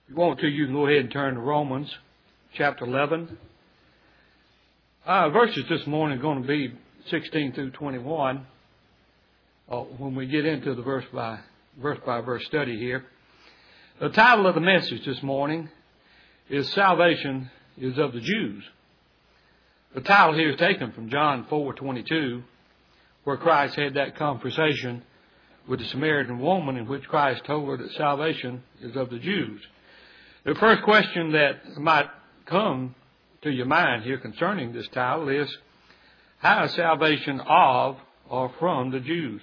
If you want to, you can go ahead and turn to Romans chapter 11. Verses this morning are going to be 16 through 21 when we get into the verse by verse study here. The title of the message this morning is Salvation is of the Jews. The title here is taken from John 4:22, where Christ had that conversation with the Samaritan woman in which Christ told her that salvation is of the Jews. The first question that might come to your mind here concerning this title is, how is salvation of or from the Jews?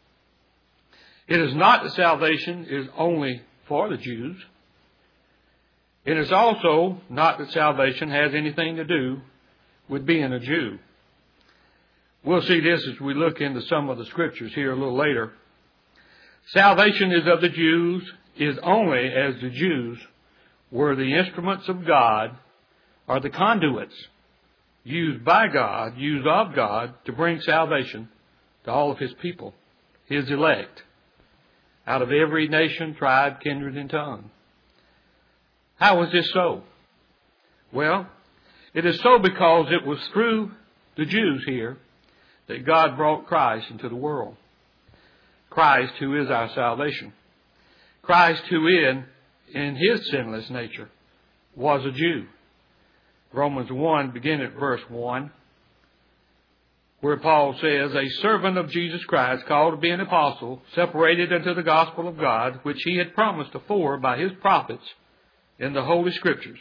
It is not that salvation is only for the Jews. It is also not that salvation has anything to do with being a Jew. We'll see this as we look into some of the scriptures here a little later. Salvation is of the Jews is only as the Jews were the instruments of God, or the conduits used by God, used of God, to bring salvation to all of His people, His elect, out of every nation, tribe, kindred, and tongue. How is this so? Well, it is so because it was through the Jews here that God brought Christ into the world. Christ, who is our salvation. Christ, who in His sinless nature was a Jew. Romans 1, beginning at verse 1, where Paul says, a servant of Jesus Christ, called to be an apostle, separated unto the gospel of God, which He had promised afore by His prophets in the Holy Scriptures,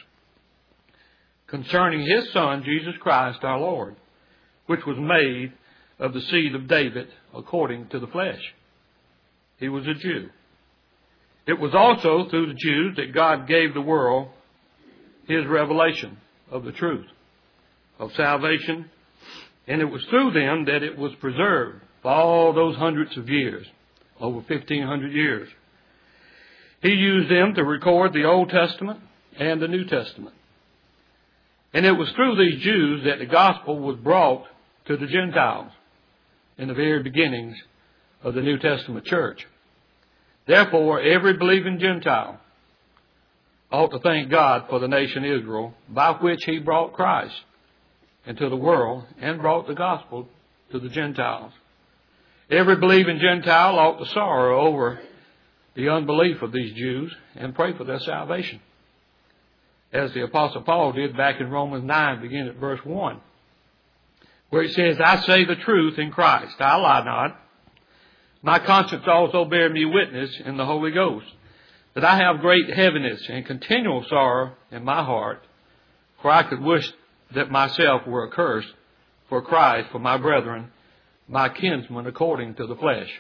concerning His Son, Jesus Christ our Lord, which was made of the seed of David according to the flesh. He was a Jew. It was also through the Jews that God gave the world His revelation of the truth of salvation. And it was through them that it was preserved for all those hundreds of years, over 1,500 years. He used them to record the Old Testament and the New Testament. And it was through these Jews that the gospel was brought to the Gentiles in the very beginnings of the New Testament church. Therefore, every believing Gentile ought to thank God for the nation Israel, by which He brought Christ into the world and brought the gospel to the Gentiles. Every believing Gentile ought to sorrow over the unbelief of these Jews and pray for their salvation, as the Apostle Paul did back in Romans 9, beginning at verse 1, where it says, I say the truth in Christ, I lie not. My conscience also bear me witness in the Holy Ghost, that I have great heaviness and continual sorrow in my heart, for I could wish that myself were accursed for Christ, for my brethren, my kinsmen according to the flesh.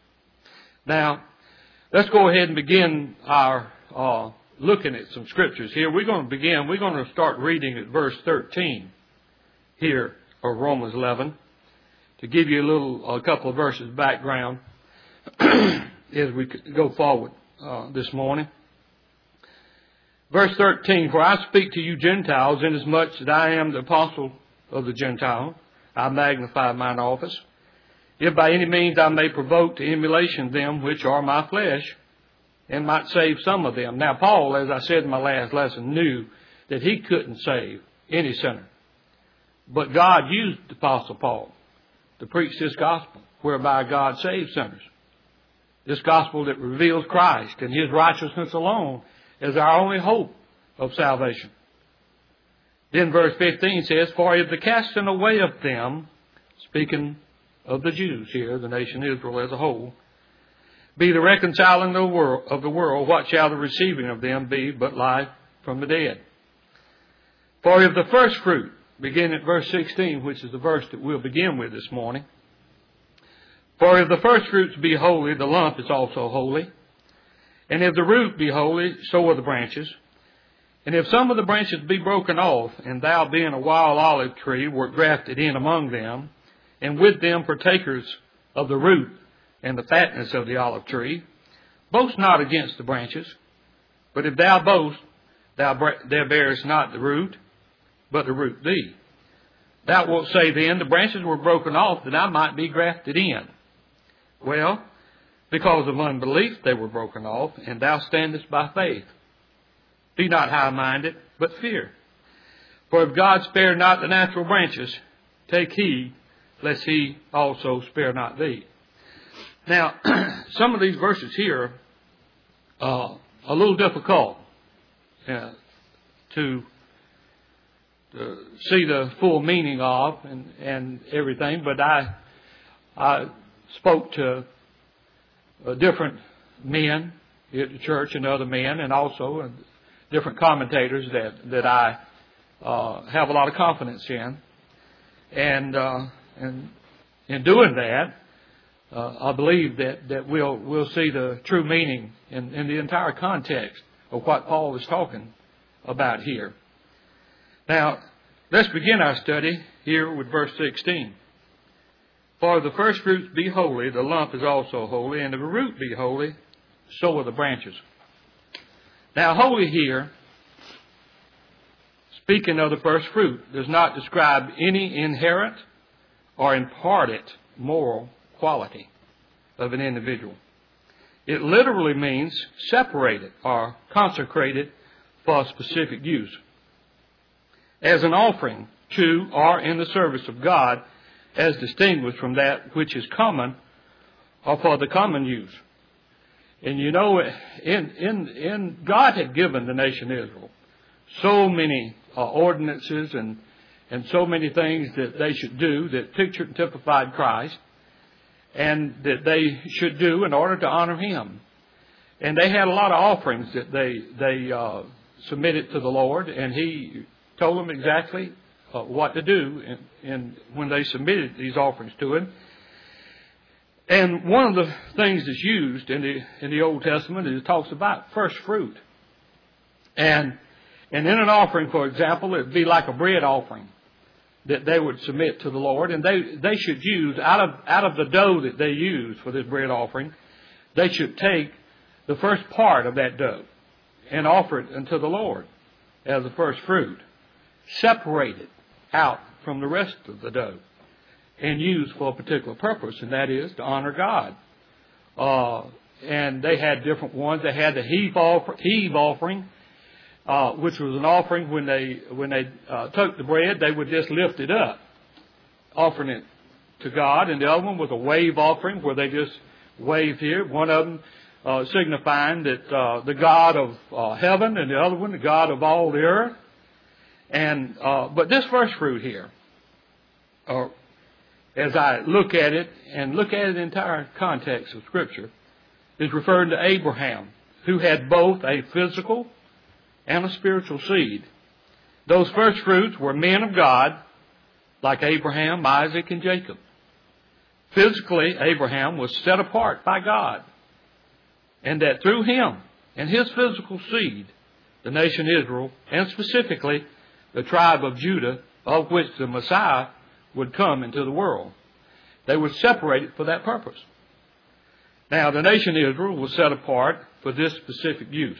Now, let's go ahead and begin our looking at some scriptures here. We're going to start reading at verse 13 here of Romans 11 to give you a couple of verses background as we go forward this morning. Verse 13, for I speak to you Gentiles, inasmuch that I am the apostle of the Gentile, I magnify mine office. If by any means I may provoke to emulation them which are my flesh, and might save some of them. Now Paul, as I said in my last lesson, knew that he couldn't save any sinner. But God used the Apostle Paul to preach this gospel, whereby God saves sinners. This gospel that reveals Christ and His righteousness alone as our only hope of salvation. Then verse 15 says, for if the casting away of them, speaking of the Jews here, the nation Israel as a whole, be the reconciling of the world, what shall the receiving of them be but life from the dead? For if the first fruit, begin at verse 16, which is the verse that we'll begin with this morning. For if the first fruits be holy, the lump is also holy. And if the root be holy, so are the branches. And if some of the branches be broken off, and thou being a wild olive tree wert grafted in among them, and with them partakers of the root and the fatness of the olive tree, boast not against the branches. But if thou boast, thou bearest not the root, but the root thee. Thou wilt say then, the branches were broken off that I might be grafted in. Well, because of unbelief they were broken off, and thou standest by faith. Be not high-minded, but fear. For if God spare not the natural branches, take heed, lest he also spare not thee. Now, some of these verses here are a little difficult to see the full meaning of and everything, but I spoke to different men at the church and other men, and also different commentators that I have a lot of confidence in, and in doing that, I believe that we'll see the true meaning in the entire context of what Paul is talking about here. Now, let's begin our study here with verse 16. For the first fruits be holy, the lump is also holy, and if the root be holy, so are the branches. Now, holy here, speaking of the first fruit, does not describe any inherent or imparted moral quality of an individual. It literally means separated or consecrated for a specific use, as an offering to or in the service of God, as distinguished from that which is common or for the common use. And you know, in God had given the nation Israel so many ordinances and so many things that they should do that pictured and typified Christ, and that they should do in order to honor Him. And they had a lot of offerings that they submitted to the Lord, and He told them exactly what to do when they submitted these offerings to Him. And one of the things that's used in the Old Testament is it talks about first fruit. And in an offering, for example, it would be like a bread offering that they would submit to the Lord, and they should use out of the dough that they use for this bread offering, they should take the first part of that dough and offer it unto the Lord as the first fruit, separate it out from the rest of the dough, and use for a particular purpose, and that is to honor God. And they had different ones. They had the heave offering, which was an offering when they took the bread, they would just lift it up, offering it to God. And the other one was a wave offering, where they just waved here. One of them signifying that the God of heaven, and the other one the God of all the earth. And but this first fruit here, as I look at it and look at the entire context of Scripture, is referring to Abraham, who had both a physical and a spiritual seed. Those first fruits were men of God, like Abraham, Isaac, and Jacob. Physically, Abraham was set apart by God, and that through him and his physical seed, the nation Israel, and specifically the tribe of Judah, of which the Messiah would come into the world, they were separated for that purpose. Now, the nation Israel was set apart for this specific use.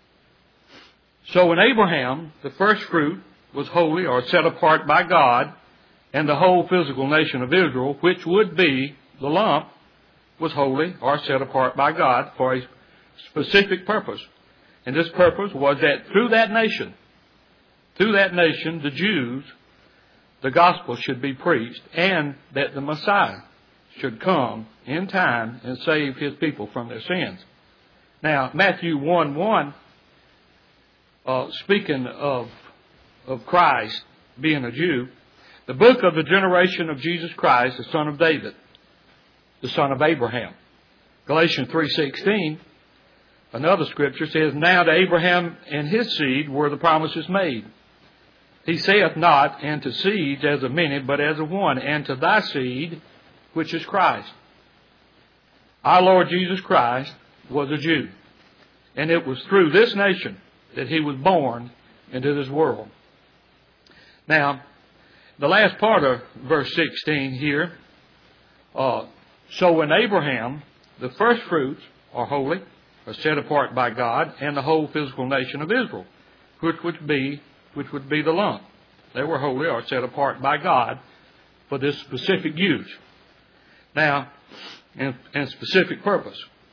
So in Abraham, the first fruit was holy or set apart by God, and the whole physical nation of Israel, which would be the lump, was holy or set apart by God for a specific purpose. And this purpose was that through that nation, the Jews, the gospel should be preached, and that the Messiah should come in time and save His people from their sins. Now, Matthew 1:1, speaking of Christ being a Jew, the book of the generation of Jesus Christ, the son of David, the son of Abraham. Galatians 3:16, another scripture says, Now to Abraham and his seed were the promises made. He saith not, and to seeds as of many, but as of one, and to thy seed, which is Christ. Our Lord Jesus Christ was a Jew, and it was through this nation that He was born into this world. Now, the last part of verse 16 here, so in Abraham, the first fruits are holy, are set apart by God, and the whole physical nation of Israel, which would be the lump. They were holy or set apart by God for this specific use. Now, and specific purpose.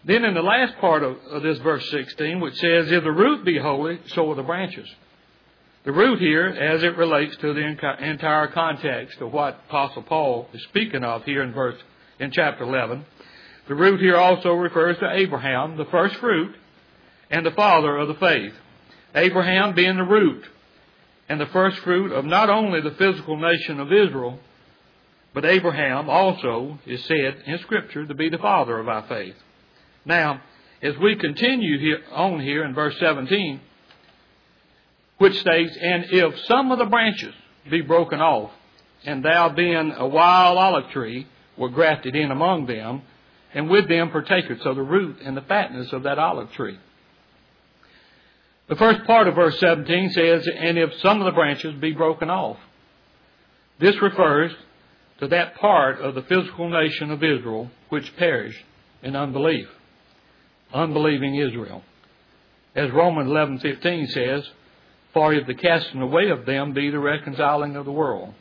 Then in the last part of this verse 16, which says, if the root be holy, so are the branches. The root here, as it relates to the entire context of what Apostle Paul is speaking of here in chapter 11, the root here also refers to Abraham, the first fruit, and the father of the faith. Abraham being the root and the first fruit of not only the physical nation of Israel, but Abraham also is said in Scripture to be the father of our faith. Now, as we continue here in verse 17, which states, and if some of the branches be broken off, and thou being a wild olive tree were grafted in among them, and with them partakers of the root and the fatness of that olive tree. The first part of verse 17 says, and if some of the branches be broken off. This refers to that part of the physical nation of Israel which perished in unbelief. Unbelieving Israel. As Romans 11:15 says, for if the casting away of them be the reconciling of the world.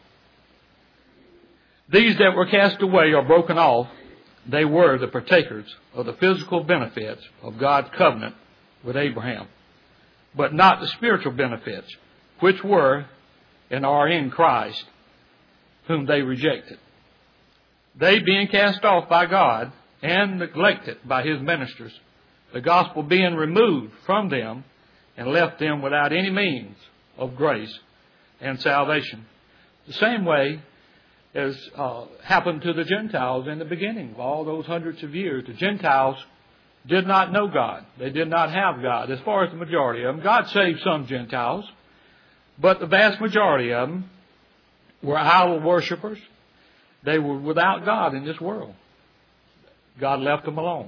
These that were cast away or broken off, they were the partakers of the physical benefits of God's covenant with Abraham, but not the spiritual benefits, which were and are in Christ, whom they rejected. They being cast off by God and neglected by His ministers, the gospel being removed from them and left them without any means of grace and salvation. The same way as happened to the Gentiles in the beginning of all those hundreds of years. The Gentiles did not know God. They did not have God, as far as the majority of them. God saved some Gentiles, but the vast majority of them were idol worshippers. They were without God in this world. God left them alone.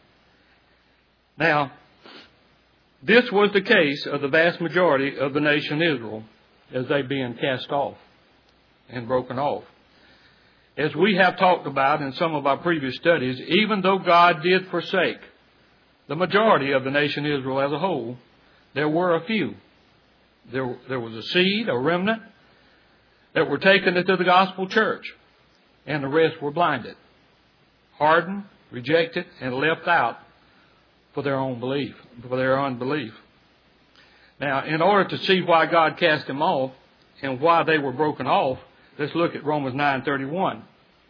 Now, this was the case of the vast majority of the nation Israel as they being cast off and broken off. As we have talked about in some of our previous studies, even though God did forsake the majority of the nation Israel as a whole, there were a few. There was a seed, a remnant, that were taken into the gospel church, and the rest were blinded, hardened, rejected, and left out for their own belief, for their unbelief. Now, in order to see why God cast them off and why they were broken off, let's look at Romans 9:31.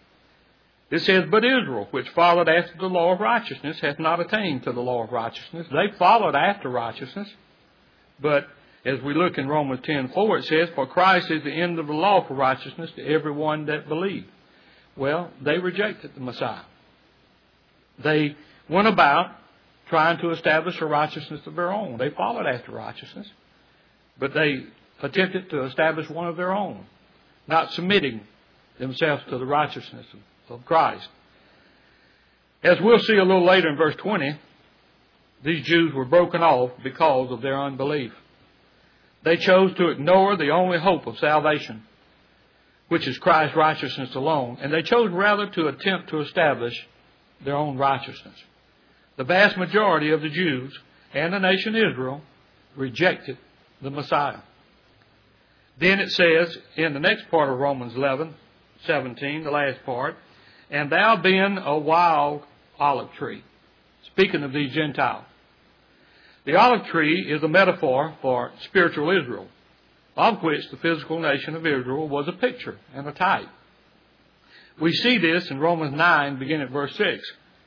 It says, but Israel, which followed after the law of righteousness, hath not attained to the law of righteousness. They followed after righteousness. But as we look in Romans 10:4, it says, for Christ is the end of the law for righteousness to everyone that believed. Well, they rejected the Messiah. They went about trying to establish a righteousness of their own. They followed after righteousness, but they attempted to establish one of their own, not submitting themselves to the righteousness of Christ. As we'll see a little later in verse 20, these Jews were broken off because of their unbelief. They chose to ignore the only hope of salvation, which is Christ's righteousness alone, and they chose rather to attempt to establish their own righteousness. The vast majority of the Jews and the nation Israel rejected the Messiah. Then it says in the next part of Romans 11:17, the last part, and thou being a wild olive tree. Speaking of these Gentiles. The olive tree is a metaphor for spiritual Israel, of which the physical nation of Israel was a picture and a type. We see this in Romans 9, beginning at verse 6.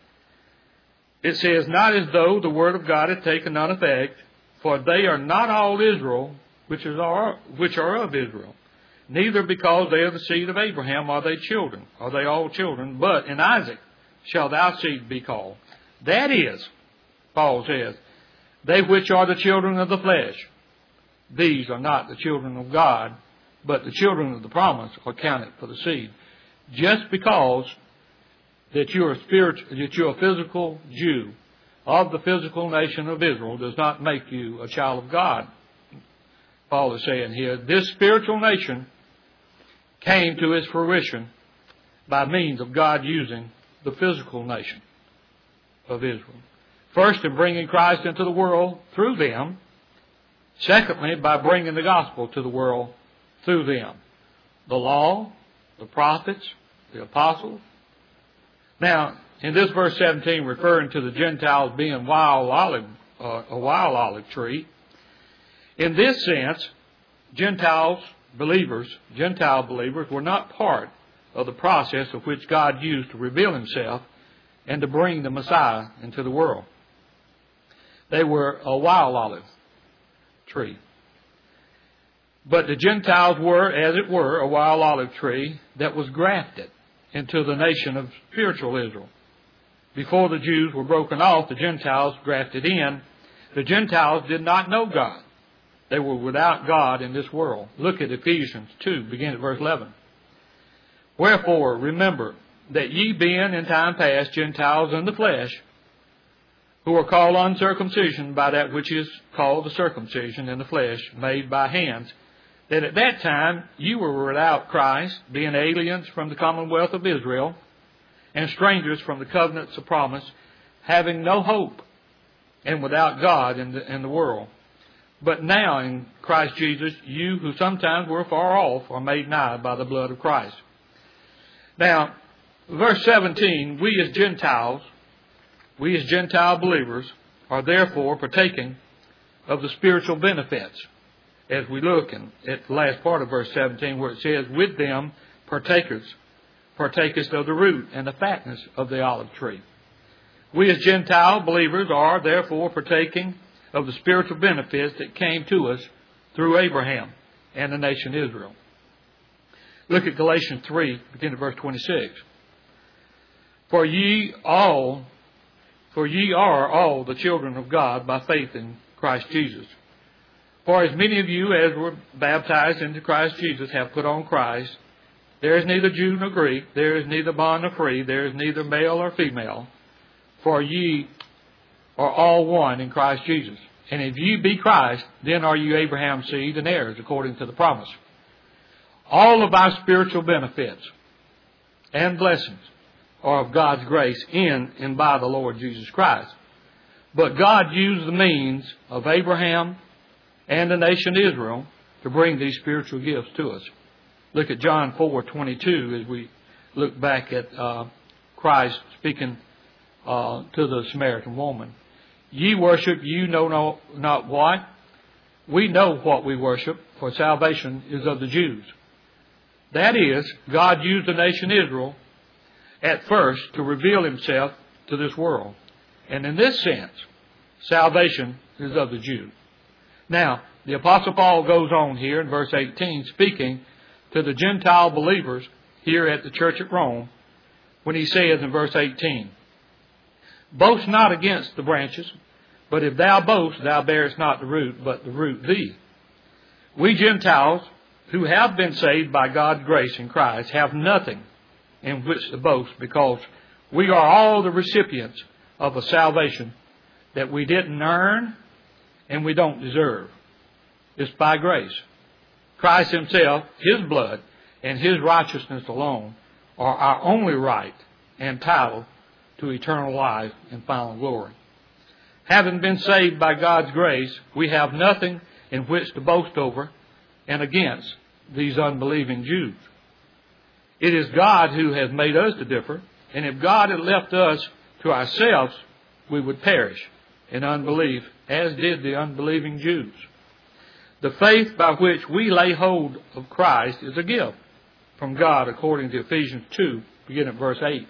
It says, not as though the word of God had taken none effect, for they are not all Israel which are of Israel. Neither because they are the seed of Abraham are they children, are they all children, but in Isaac shall thy seed be called. That is, Paul says, they which are the children of the flesh. These are not the children of God, but the children of the promise are counted for the seed. Just because that you're a physical Jew of the physical nation of Israel does not make you a child of God. Paul is saying here, this spiritual nation came to its fruition by means of God using the physical nation of Israel. First, in bringing Christ into the world through them. Secondly, by bringing the gospel to the world through them. The law, the prophets, the apostles. Now, in this verse 17, referring to the Gentiles being a wild olive tree. In this sense, Gentile believers were not part of the process of which God used to reveal himself and to bring the Messiah into the world. They were a wild olive tree. But the Gentiles were, as it were, a wild olive tree that was grafted into the nation of spiritual Israel. Before the Jews were broken off, the Gentiles grafted in. The Gentiles did not know God. They were without God in this world. Look at Ephesians 2, begin at verse 11. Wherefore, remember that ye being in time past Gentiles in the flesh, who are called uncircumcision by that which is called the circumcision in the flesh, made by hands, that at that time you were without Christ, being aliens from the commonwealth of Israel, and strangers from the covenants of promise, having no hope, and without God in the world. But now in Christ Jesus, you who sometimes were far off are made nigh by the blood of Christ. Now, verse 17, we as Gentile believers, are therefore partaking of the spiritual benefits. As we look at the last part of verse 17, where it says, with them partakest of the root and the fatness of the olive tree. We as Gentile believers are therefore partaking of the spiritual benefits that came to us through Abraham and the nation Israel. Look at Galatians 3, beginning at verse 26. For ye are all the children of God by faith in Christ Jesus. For as many of you as were baptized into Christ Jesus have put on Christ. There is neither Jew nor Greek, there is neither bond nor free, there is neither male or female. For ye are all one in Christ Jesus. And if ye be Christ, then are you Abraham's seed and heirs according to the promise. All of our spiritual benefits and blessings are of God's grace in and by the Lord Jesus Christ. But God used the means of Abraham and the nation Israel to bring these spiritual gifts to us. Look at John 4:22 as we look back at Christ speaking to the Samaritan woman. Ye worship, you know not what. We know what we worship, for salvation is of the Jews. That is, God used the nation Israel at first to reveal himself to this world. And in this sense, salvation is of the Jews. Now, the Apostle Paul goes on here in verse 18, speaking to the Gentile believers here at the church at Rome, when he says in verse 18, boast not against the branches, but if thou boast, thou bearest not the root, but the root thee. We Gentiles, who have been saved by God's grace in Christ, have nothing in which to boast, because we are all the recipients of a salvation that we didn't earn and we don't deserve. It's by grace. Christ himself, his blood, and his righteousness alone are our only right and title to eternal life and final glory. Having been saved by God's grace, we have nothing in which to boast over and against these unbelieving Jews. It is God who has made us to differ, and if God had left us to ourselves, we would perish in unbelief, as did the unbelieving Jews. The faith by which we lay hold of Christ is a gift from God, according to Ephesians 2, beginning at verse 8.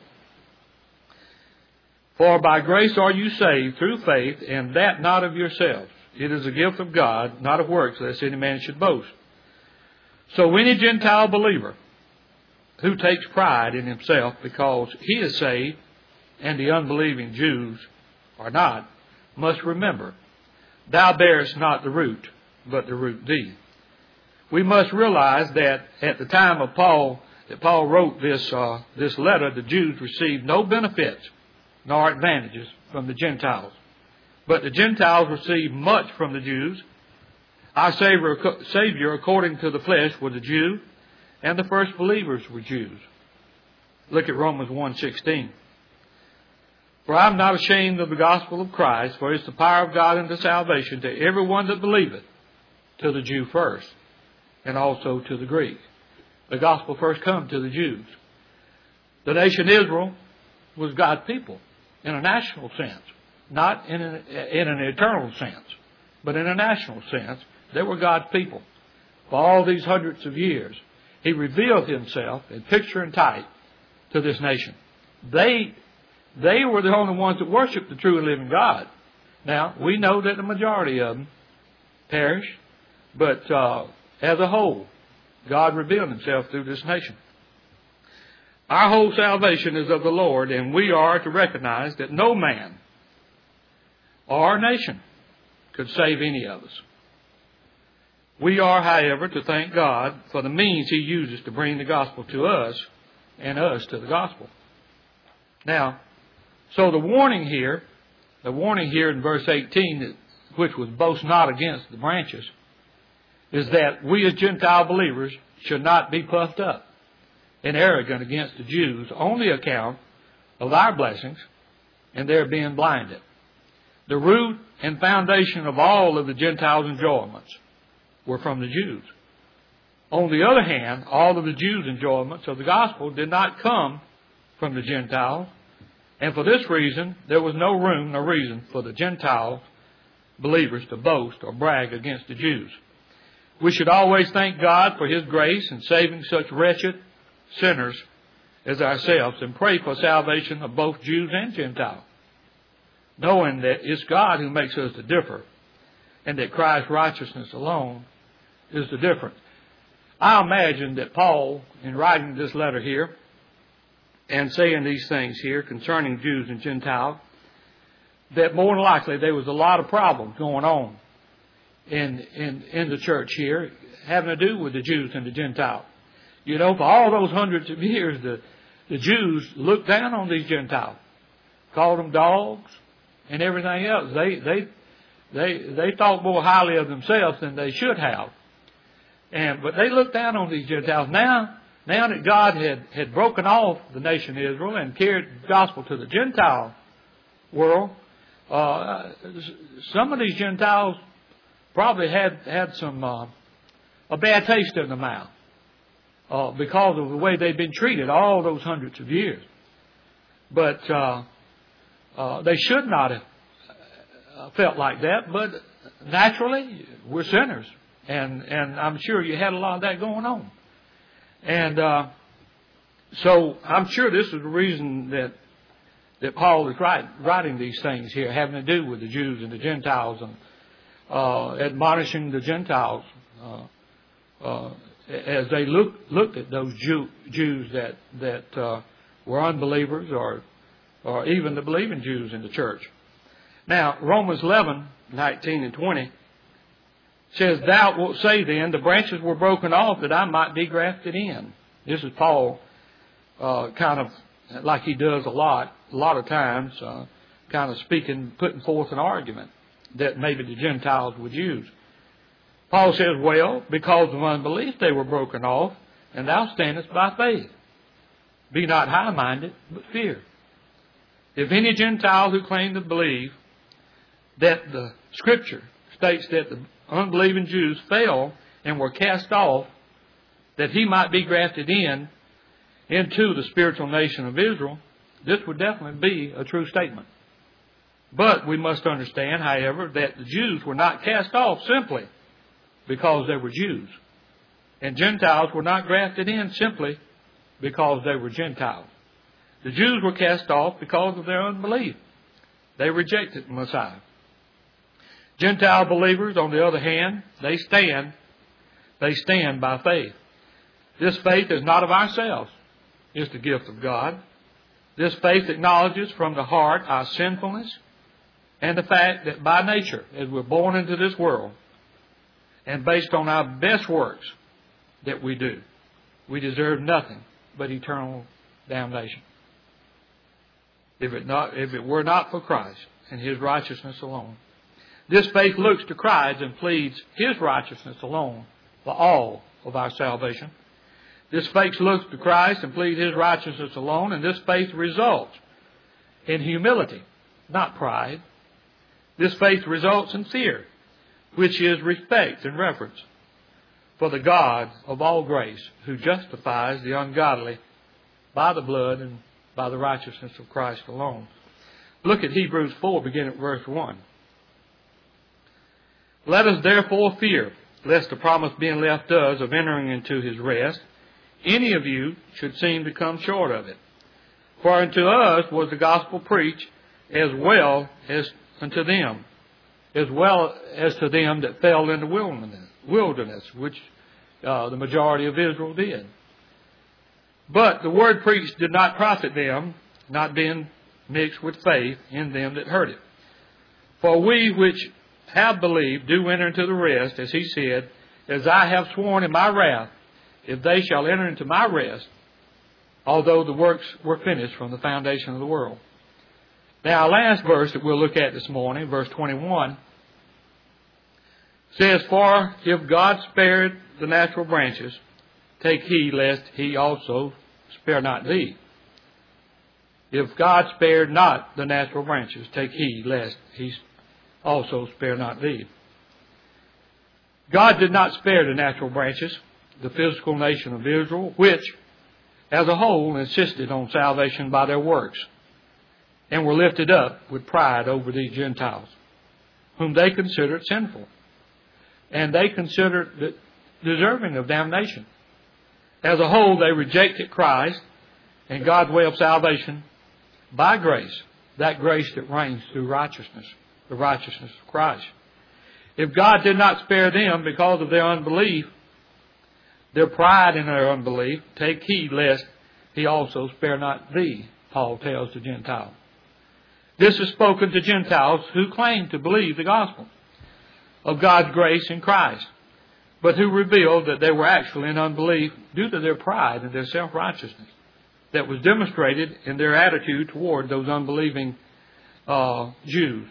For by grace are you saved through faith, and that not of yourselves. It is a gift of God, not of works, lest any man should boast. So any Gentile believer who takes pride in himself because he is saved and the unbelieving Jews are not, must remember, thou bearest not the root, but the root thee. We must realize that at the time of Paul wrote this letter, the Jews received no benefits nor advantages from the Gentiles. But the Gentiles received much from the Jews. Our Savior, according to the flesh, was a Jew, and the first believers were Jews. Look at Romans 1:16. For I am not ashamed of the gospel of Christ, for it is the power of God unto salvation to everyone that believeth, to the Jew first, and also to the Greek. The gospel first come to the Jews. The nation Israel was God's people in a national sense, not in an eternal sense, but in a national sense. They were God's people. For all these hundreds of years, He revealed Himself in picture and type to this nation. They were the only ones that worshiped the true and living God. Now, we know that the majority of them perished, but as a whole, God revealed Himself through this nation. Our whole salvation is of the Lord, and we are to recognize that no man or nation could save any of us. We are, however, to thank God for the means He uses to bring the gospel to us and us to the gospel. Now, so the warning here in verse 18, which was boast not against the branches, is that we as Gentile believers should not be puffed up and arrogant against the Jews on the account of our blessings and their being blinded. The root and foundation of all of the Gentiles' enjoyments were from the Jews. On the other hand, all of the Jews' enjoyments of the gospel did not come from the Gentiles, and for this reason, there was no room, no reason for the Gentile believers to boast or brag against the Jews. We should always thank God for His grace in saving such wretched sinners as ourselves and pray for salvation of both Jews and Gentiles, knowing that it's God who makes us to differ and that Christ's righteousness alone is the difference. I imagine that Paul, in writing this letter here and saying these things here concerning Jews and Gentiles, that more than likely there was a lot of problems going on in the church here having to do with the Jews and the Gentiles. You know, for all those hundreds of years, the Jews looked down on these Gentiles, called them dogs and everything else. They thought more highly of themselves than they should have. But they looked down on these Gentiles. Now that God had broken off the nation Israel and carried the gospel to the Gentile world, some of these Gentiles probably had a bad taste in their mouth because of the way they'd been treated all those hundreds of years. But they should not have felt like that. But naturally, we're sinners, and I'm sure you had a lot of that going on. And so I'm sure this is the reason that Paul is writing these things here, having to do with the Jews and the Gentiles, and admonishing the Gentiles as they looked at those Jews that were unbelievers or even the believing Jews in the church. Now, Romans 11:19 and 20 says, "Thou wilt say then, the branches were broken off that I might be grafted in." This is Paul kind of like he does a lot of times, kind of speaking, putting forth an argument that maybe the Gentiles would use. Paul says, "Well, because of unbelief they were broken off, and thou standest by faith. Be not high-minded, but fear." If any Gentile who claim to believe that the Scripture states that the unbelieving Jews fell and were cast off, that he might be grafted into the spiritual nation of Israel, this would definitely be a true statement. But we must understand, however, that the Jews were not cast off simply because they were Jews. And Gentiles were not grafted in simply because they were Gentiles. The Jews were cast off because of their unbelief. They rejected the Messiah. Gentile believers, on the other hand, they stand by faith. This faith is not of ourselves. It's the gift of God. This faith acknowledges from the heart our sinfulness and the fact that by nature, as we're born into this world, and based on our best works that we do, we deserve nothing but eternal damnation. If it were not for Christ and His righteousness alone. This faith looks to Christ and pleads His righteousness alone for all of our salvation. This faith looks to Christ and pleads His righteousness alone, and this faith results in humility, not pride. This faith results in fear, which is respect and reverence for the God of all grace, who justifies the ungodly by the blood by the righteousness of Christ alone. Look at Hebrews 4, beginning at verse 1. Let us therefore fear, lest the promise being left us of entering into his rest, any of you should seem to come short of it. For unto us was the gospel preached as well as unto them, as well as to them that fell in the wilderness, which the majority of Israel did. But the word preached did not profit them, not being mixed with faith in them that heard it. For we which have believed do enter into the rest, as he said, as I have sworn in my wrath, if they shall enter into my rest, although the works were finished from the foundation of the world. Now, our last verse that we'll look at this morning, verse 21, says, For if God spared the natural branches, take heed lest he also spare not thee. If God spared not the natural branches, take heed lest he also spare not thee. God did not spare the natural branches, the physical nation of Israel, which, as a whole, insisted on salvation by their works, and were lifted up with pride over these Gentiles, whom they considered sinful, and they considered deserving of damnation. As a whole, they rejected Christ and God's way of salvation by grace, that grace that reigns through righteousness, the righteousness of Christ. If God did not spare them because of their unbelief, their pride in their unbelief, take heed lest he also spare not thee, Paul tells the Gentiles. This is spoken to Gentiles who claim to believe the gospel of God's grace in Christ, but who revealed that they were actually in unbelief due to their pride and their self-righteousness that was demonstrated in their attitude toward those unbelieving Jews.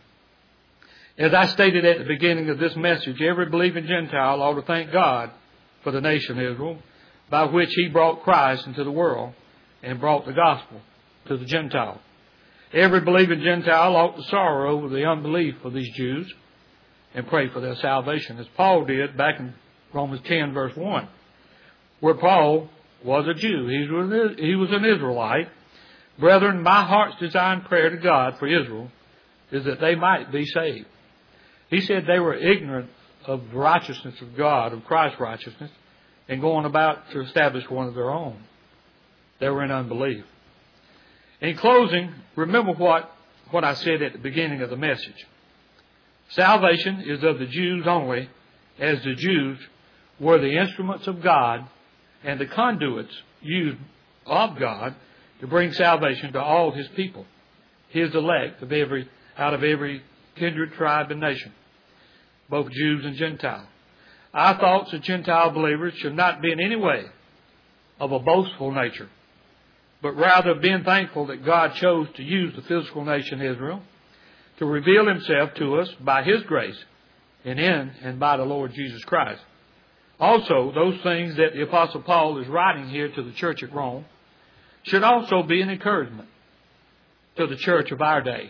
As I stated at the beginning of this message, every believing Gentile ought to thank God for the nation of Israel, by which he brought Christ into the world and brought the gospel to the Gentiles. Every believing Gentile ought to sorrow over the unbelief of these Jews and pray for their salvation, as Paul did back in Romans 10, verse 1, where Paul was a Jew. He was an Israelite. Brethren, my heart's desire and prayer to God for Israel is that they might be saved. He said they were ignorant of the righteousness of God, of Christ's righteousness, and going about to establish one of their own. They were in unbelief. In closing, remember what I said at the beginning of the message. Salvation is of the Jews only, as the Jews were the instruments of God and the conduits used of God to bring salvation to all his people, his elect out of every kindred, tribe, and nation, both Jews and Gentiles. Our thoughts as Gentile believers should not be in any way of a boastful nature, but rather being thankful that God chose to use the physical nation Israel to reveal himself to us by his grace and in and by the Lord Jesus Christ. Also, those things that the Apostle Paul is writing here to the church at Rome should also be an encouragement to the church of our day.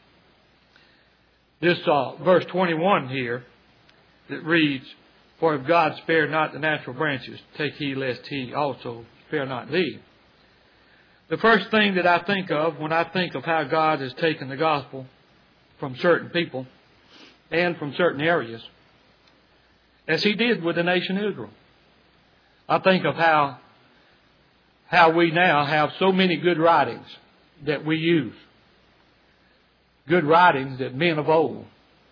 This verse 21 here that reads, For if God spared not the natural branches, take heed lest he also spare not thee. The first thing that I think of when I think of how God has taken the gospel from certain people and from certain areas, as he did with the nation Israel, I think of how we now have so many good writings that we use. Good writings that men of old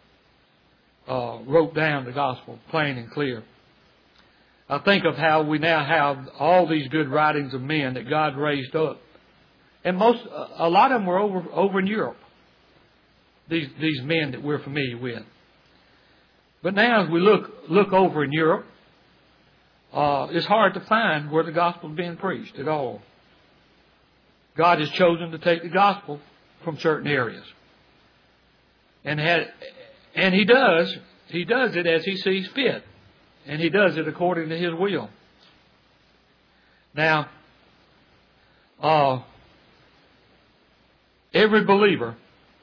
wrote down the gospel plain and clear. I think of how we now have all these good writings of men that God raised up. And a lot of them were over in Europe. These men that we're familiar with. But now as we look over in Europe, it's hard to find where the gospel is being preached at all. God has chosen to take the gospel from certain areas. And he does it as he sees fit. And he does it according to his will. Now, every believer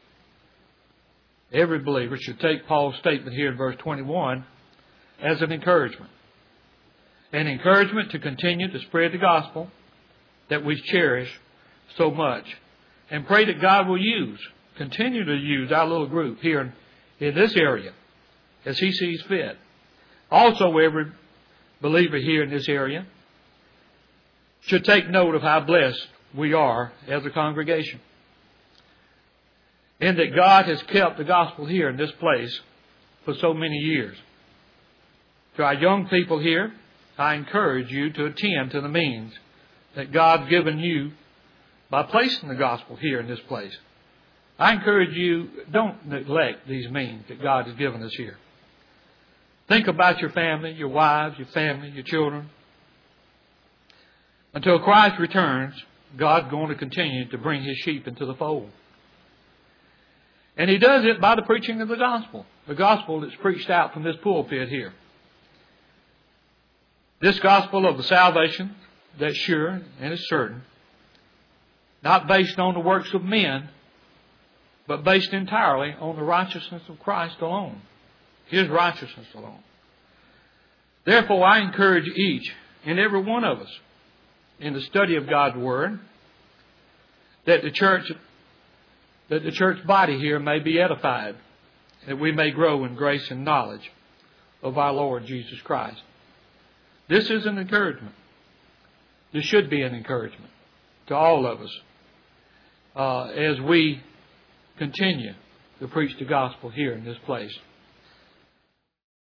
should take Paul's statement here in verse 21 as an encouragement. An encouragement to continue to spread the gospel that we cherish so much. And pray that God will continue to use our little group here in this area as He sees fit. Also, every believer here in this area should take note of how blessed we are as a congregation, and that God has kept the gospel here in this place for so many years. To our young people here, I encourage you to attend to the means that God's given you by placing the gospel here in this place. I encourage you, don't neglect these means that God has given us here. Think about your family, your wives, your family, your children. Until Christ returns, God's going to continue to bring His sheep into the fold. And He does it by the preaching of the gospel that's preached out from this pulpit here. This gospel of the salvation that's sure and is certain, not based on the works of men, but based entirely on the righteousness of Christ alone, His righteousness alone. Therefore, I encourage each and every one of us in the study of God's Word that the church body here may be edified, that we may grow in grace and knowledge of our Lord Jesus Christ. This is an encouragement. This should be an encouragement to all of us as we continue to preach the gospel here in this place.